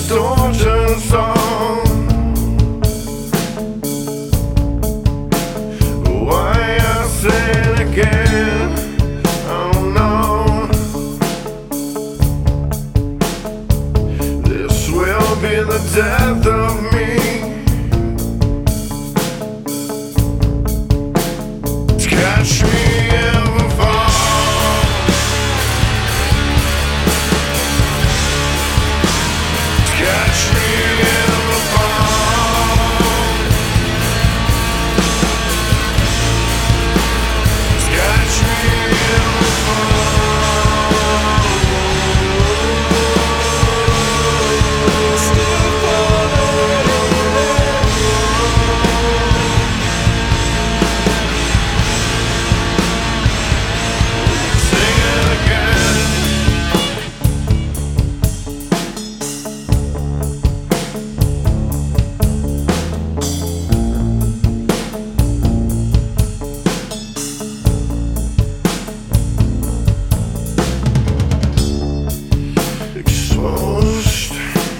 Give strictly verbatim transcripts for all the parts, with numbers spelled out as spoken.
distortion song. Why I say it again, I don't know. This will be the death of me. Catch me if I fall. Catch me if I fall. Catch me if I fall. Still falling. Sing it again. Exposed,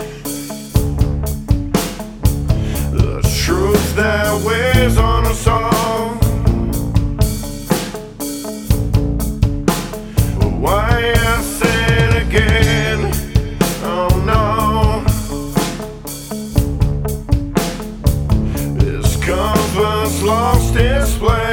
the truth that weighs on us all. Why I say it again, oh no. This compass lost its place.